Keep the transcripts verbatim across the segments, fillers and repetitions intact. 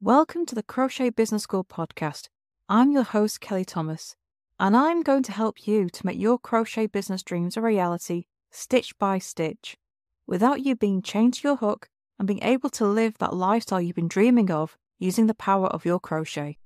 Welcome to the Crochet Business School podcast. I'm your host, Kelly Thomas, and I'm going to help you to make your crochet business dreams a reality, stitch by stitch, without you being chained to your hook and being able to live that lifestyle you've been dreaming of using the power of your crochet.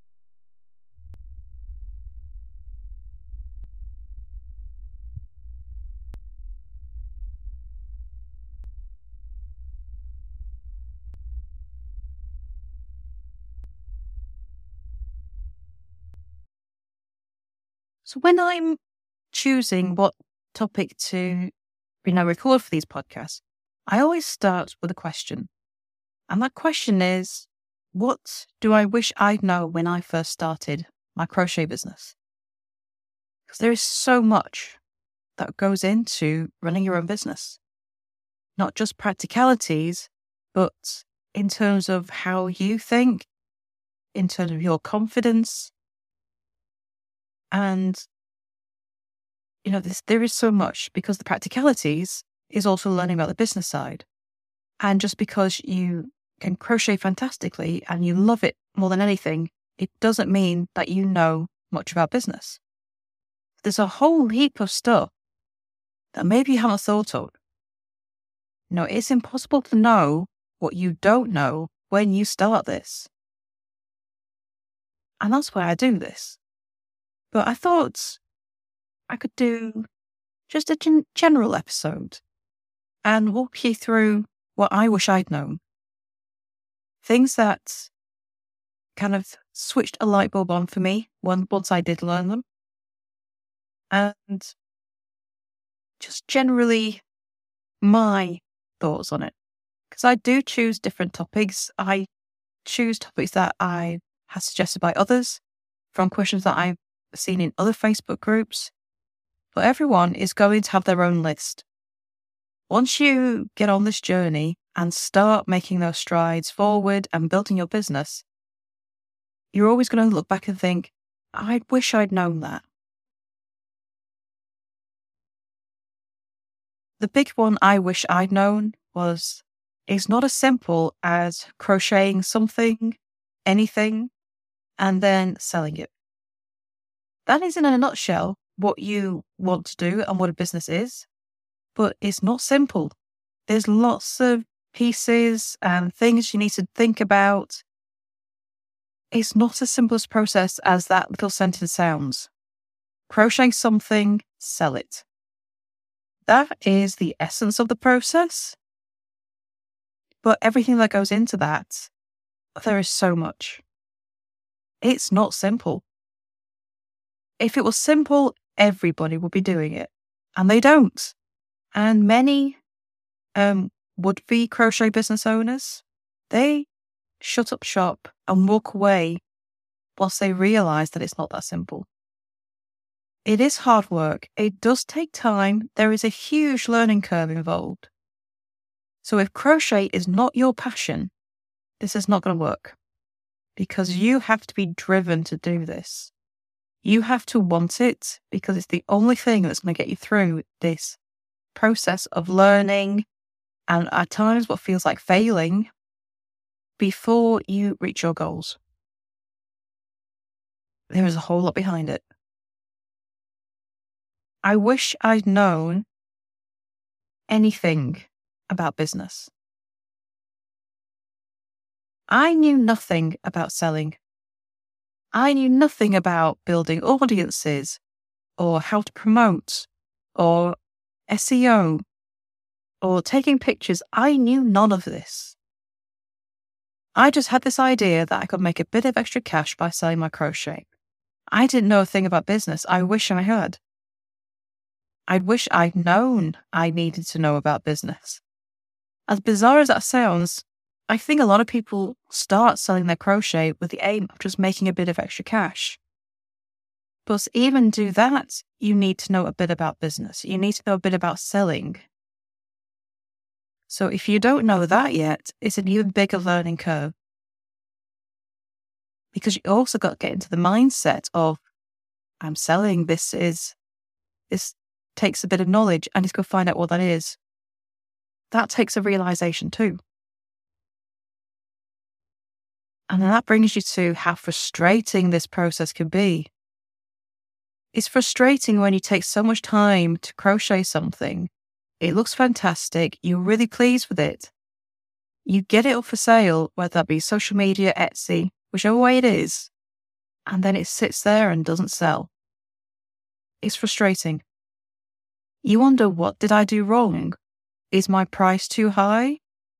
So when I'm choosing what topic to you know, record for these podcasts, I always start with a question. And that question is, what do I wish I'd known when I first started my crochet business? Because there is so much that goes into running your own business. Not just practicalities, but in terms of how you think, in terms of your confidence. And, you know, this, there is so much because the practicalities is also learning about the business side. And just because you can crochet fantastically and you love it more than anything, it doesn't mean that you know much about business. There's a whole heap of stuff that maybe you haven't thought of. You know, it's impossible to know what you don't know when you start this. And that's why I do this. But I thought I could do just a gen- general episode and walk you through what I wish I'd known. Things that kind of switched a light bulb on for me once I did learn them. And just generally my thoughts on it. Because I do choose different topics. I choose topics that I have suggested by others from questions that I've seen in other Facebook groups. But everyone is going to have their own list. Once you get on this journey and start making those strides forward and building your business, you're always going to look back and think, I wish I'd known that. The big one I wish I'd known was, it's not as simple as crocheting something, anything, and then selling it. That is in a nutshell what you want to do and what a business is, but it's not simple. There's lots of pieces and things you need to think about. It's not as simple a process as that little sentence sounds. Crochet something, sell it. That is the essence of the process. But everything that goes into that, there is so much. It's not simple. If it was simple, everybody would be doing it. And they don't. And many um, would-be crochet business owners, they shut up shop and walk away whilst they realise that it's not that simple. It is hard work. It does take time. There is a huge learning curve involved. So if crochet is not your passion, this is not going to work. Because you have to be driven to do this. You have to want it because it's the only thing that's going to get you through this process of learning and at times what feels like failing before you reach your goals. There is a whole lot behind it. I wish I'd known anything about business. I knew nothing about selling. I knew nothing about building audiences or how to promote or S E O or taking pictures. I knew none of this. I just had this idea that I could make a bit of extra cash by selling my crochet. I didn't know a thing about business. I wish I had. I wish I'd known I needed to know about business. As bizarre as that sounds, I think a lot of people start selling their crochet with the aim of just making a bit of extra cash. But to even do that, you need to know a bit about business. You need to know a bit about selling. So if you don't know that yet, it's an even bigger learning curve. Because you also got to get into the mindset of, I'm selling, this is, this takes a bit of knowledge, and just go find out what that is. That takes a realization too. And then that brings you to how frustrating this process can be. It's frustrating when you take so much time to crochet something. It looks fantastic. You're really pleased with it. You get it up for sale, whether that be social media, Etsy, whichever way it is, and then it sits there and doesn't sell. It's frustrating. You wonder, what did I do wrong? Is my price too high?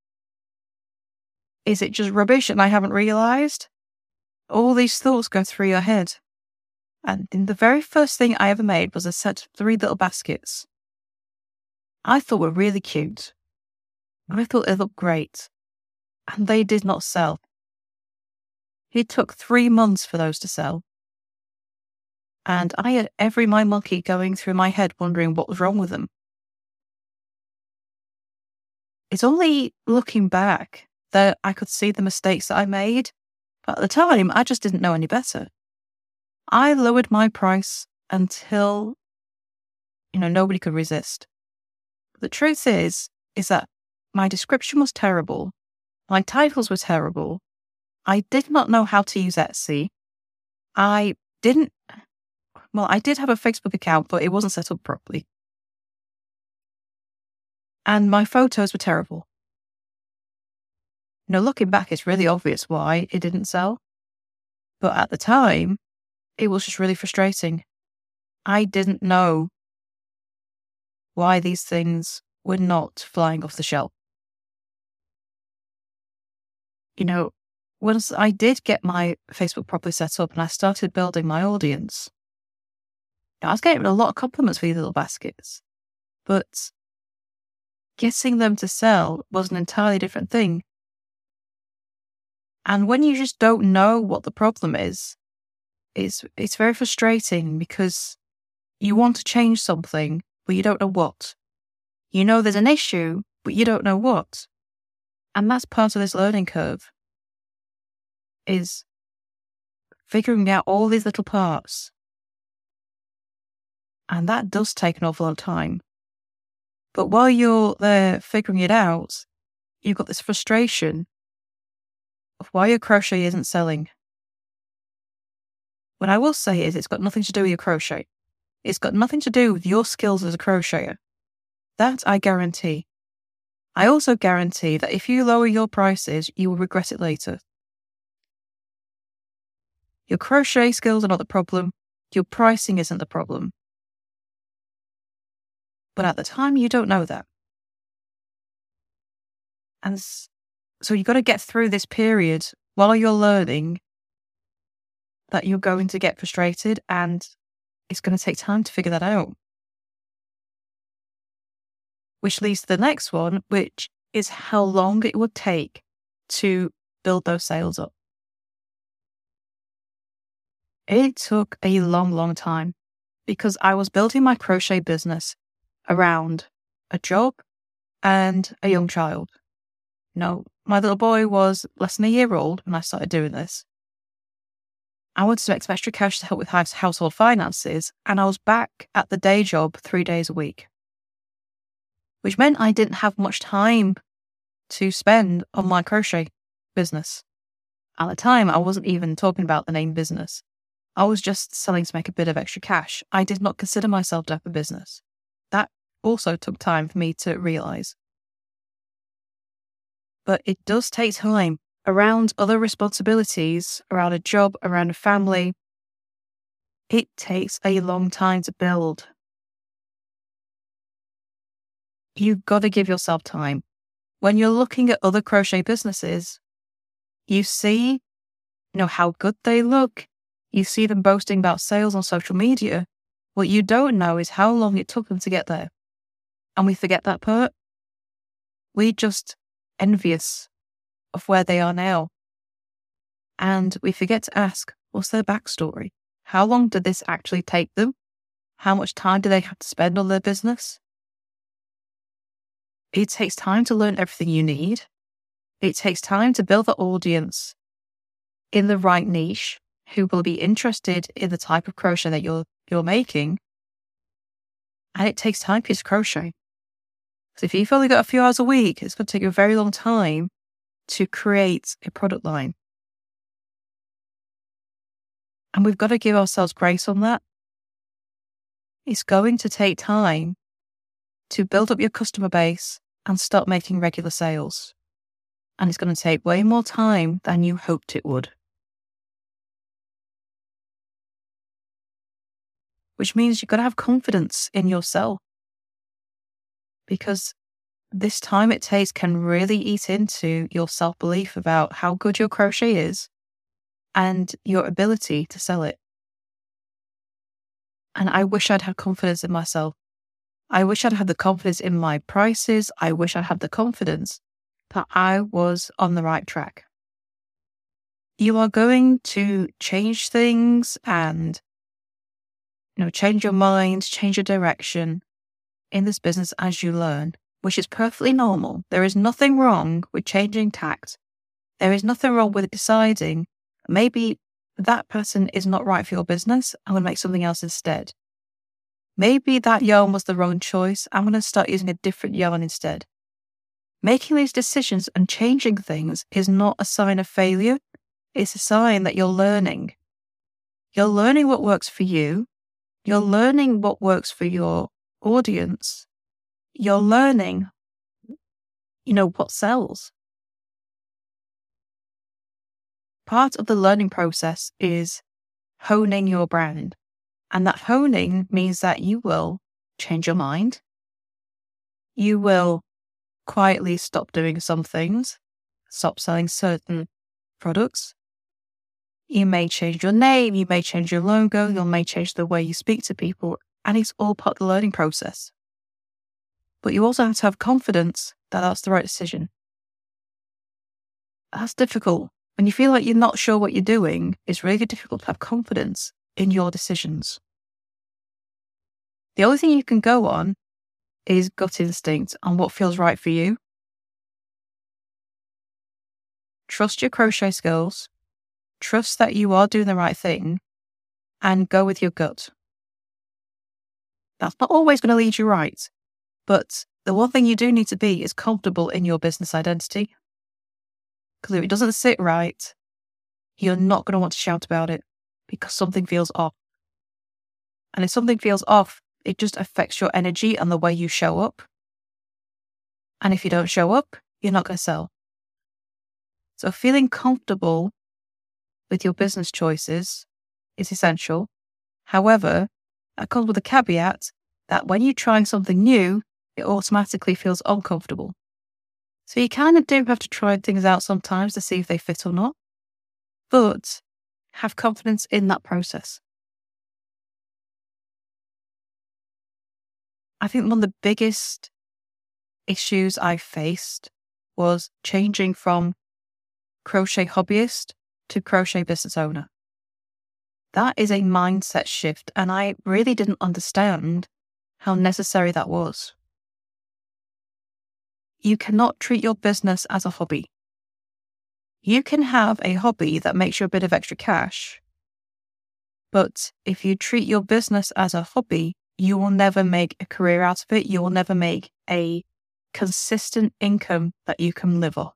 Is it just rubbish and I haven't realised? All these thoughts go through your head. And the very first thing I ever made was a set of three little baskets. I thought were really cute. I thought they looked great. And they did not sell. It took three months for those to sell. And I had every my monkey going through my head wondering what was wrong with them. It's only looking back that I could see the mistakes that I made. But at the time, I just didn't know any better. I lowered my price until, you know, nobody could resist. The truth is, is that my description was terrible. My titles were terrible. I did not know how to use Etsy. I didn't, well, I did have a Facebook account, but it wasn't set up properly. And my photos were terrible. You know, looking back, it's really obvious why it didn't sell. But at the time, it was just really frustrating. I didn't know why these things were not flying off the shelf. You know, once I did get my Facebook properly set up and I started building my audience, I was getting a lot of compliments for these little baskets. But getting them to sell was an entirely different thing. And when you just don't know what the problem is, it's it's very frustrating because you want to change something, but you don't know what. You know there's an issue, but you don't know what. And that's part of this learning curve, is figuring out all these little parts. And that does take an awful lot of time. But while you're there figuring it out, you've got this frustration of why your crochet isn't selling. What I will say is it's got nothing to do with your crochet. It's got nothing to do with your skills as a crocheter. That I guarantee. I also guarantee that if you lower your prices, you will regret it later. Your crochet skills are not the problem. Your pricing isn't the problem. But at the time, you don't know that. And so you've got to get through this period while you're learning that you're going to get frustrated, and it's going to take time to figure that out. Which leads to the next one, which is how long it would take to build those sales up. It took a long, long time because I was building my crochet business around a job and a young child. You know, my little boy was less than a year old when I started doing this. I wanted to make some extra cash to help with household finances, and I was back at the day job three days a week, which meant I didn't have much time to spend on my crochet business. At the time, I wasn't even talking about the name business. I was just selling to make a bit of extra cash. I did not consider myself to have a business. That also took time for me to realise. But it does take time around other responsibilities, around a job, around a family. It takes a long time to build. You've got to give yourself time. When you're looking at other crochet businesses, you see, you know, how good they look. You see them boasting about sales on social media. What you don't know is how long it took them to get there. And we forget that part. We're just envious of where they are now. And we forget to ask, what's their backstory? How long did this actually take them? How much time do they have to spend on their business? It takes time to learn everything you need. It takes time to build the audience in the right niche who will be interested in the type of crochet that you're you're making. And it takes time for you to crochet. So if you've only got a few hours a week, it's going to take you a very long time to create a product line. And we've got to give ourselves grace on that. It's going to take time to build up your customer base and start making regular sales. And it's going to take way more time than you hoped it would. Which means you've got to have confidence in yourself. Because this time it takes can really eat into your self-belief about how good your crochet is and your ability to sell it. And I wish I'd had confidence in myself. I wish I'd had the confidence in my prices. I wish I'd had the confidence that I was on the right track. You are going to change things and, you know, change your mind, change your direction in this business as you learn, which is perfectly normal. There is nothing wrong with changing tact. There is nothing wrong with deciding maybe that person is not right for your business. I'm going to make something else instead. Maybe that yarn was the wrong choice. I'm going to start using a different yarn instead. Making these decisions and changing things is not a sign of failure. It's a sign that you're learning. You're learning what works for you. You're learning what works for your audience. You're learning, you know, what sells. Part of the learning process is honing your brand. And that honing means that you will change your mind. You will quietly stop doing some things, stop selling certain products. You may change your name, you may change your logo, you may change the way you speak to people, and it's all part of the learning process. But you also have to have confidence that that's the right decision. That's difficult. When you feel like you're not sure what you're doing, it's really difficult to have confidence in your decisions. The only thing you can go on is gut instinct on what feels right for you. Trust your crochet skills. Trust that you are doing the right thing and go with your gut. That's not always going to lead you right, but the one thing you do need to be is comfortable in your business identity. Because if it doesn't sit right, you're not going to want to shout about it because something feels off. And if something feels off, it just affects your energy and the way you show up. And if you don't show up, you're not going to sell. So feeling comfortable with your business choices is essential. However, that comes with a caveat that when you try something new, it automatically feels uncomfortable. So you kind of do have to try things out sometimes to see if they fit or not, but have confidence in that process. I think one of the biggest issues I faced was changing from crochet hobbyist to crochet business owner. That is a mindset shift, and I really didn't understand how necessary that was. You cannot treat your business as a hobby. You can have a hobby that makes you a bit of extra cash, but if you treat your business as a hobby, you will never make a career out of it. You will never make a consistent income that you can live on.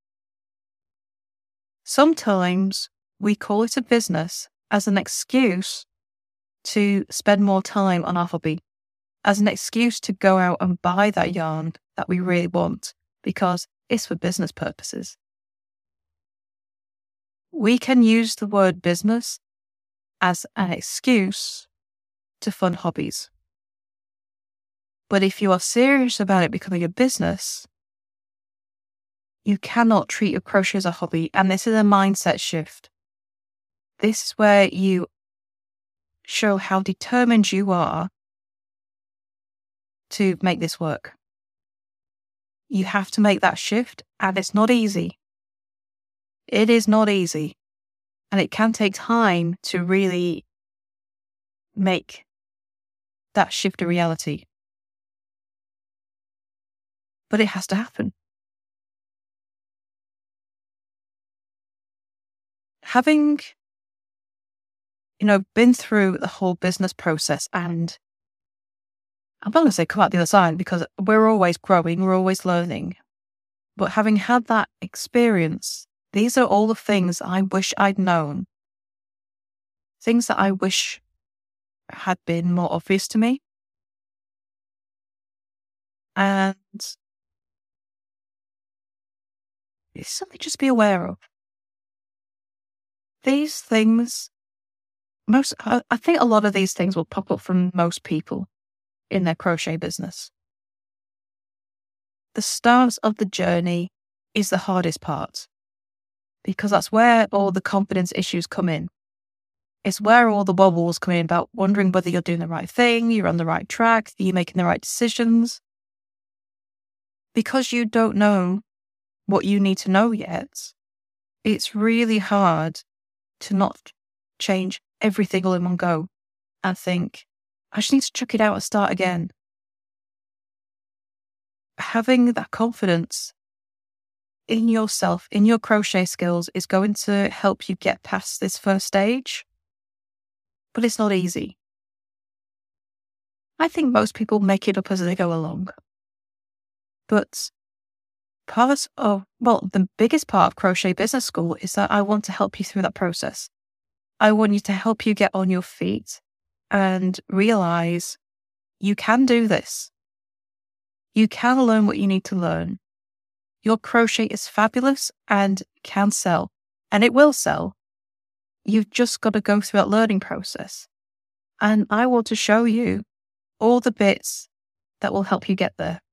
Sometimes we call it a business as an excuse to spend more time on our hobby, as an excuse to go out and buy that yarn that we really want because it's for business purposes. We can use the word business as an excuse to fund hobbies. But if you are serious about it becoming a business, you cannot treat your crochet as a hobby. And this is a mindset shift. This is where you show how determined you are to make this work. You have to make that shift, and it's not easy. It is not easy. And it can take time to really make that shift a reality. But it has to happen. Having, you know, been through the whole business process, and I'm not going to say come out the other side because we're always growing, we're always learning. But having had that experience, these are all the things I wish I'd known things that I wish had been more obvious to me. And it's something just be aware of. These things, most, I I think a lot of these things will pop up from most people in their crochet business. The start of the journey is the hardest part because that's where all the confidence issues come in. It's where all the wobbles come in about wondering whether you're doing the right thing, you're on the right track, are you making the right decisions? Because you don't know what you need to know yet, it's really hard to not change everything all in one go and think, I just need to chuck it out and start again. Having that confidence in yourself, in your crochet skills, is going to help you get past this first stage. But it's not easy. I think most people make it up as they go along. But part of, well, the biggest part of Crochet Business School is that I want to help you through that process. I want you to help you get on your feet and realize you can do this. You can learn what you need to learn. Your crochet is fabulous and can sell, and it will sell. You've just got to go through that learning process. And I want to show you all the bits that will help you get there.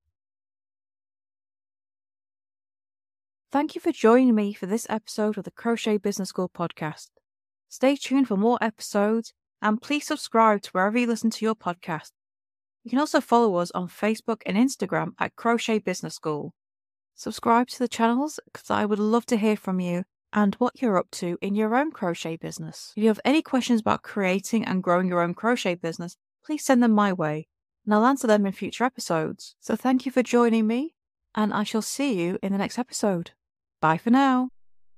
Thank you for joining me for this episode of the Crochet Business School podcast. Stay tuned for more episodes and please subscribe to wherever you listen to your podcast. You can also follow us on Facebook and Instagram at Crochet Business School. Subscribe to the channels because I would love to hear from you and what you're up to in your own crochet business. If you have any questions about creating and growing your own crochet business, please send them my way and I'll answer them in future episodes. So thank you for joining me and I shall see you in the next episode. Bye for now.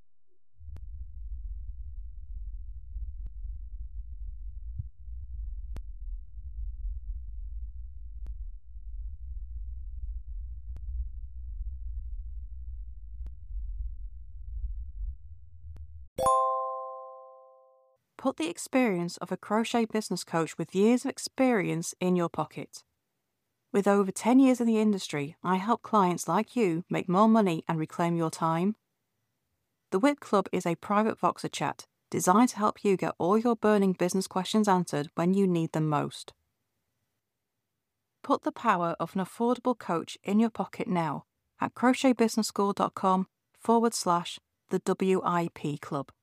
Put the experience of a crochet business coach with years of experience in your pocket. With over ten years in the industry, I help clients like you make more money and reclaim your time. The Whip Club is a private Voxer chat designed to help you get all your burning business questions answered when you need them most. Put the power of an affordable coach in your pocket now at crochetbusinessschool.com forward slash the W I P Club.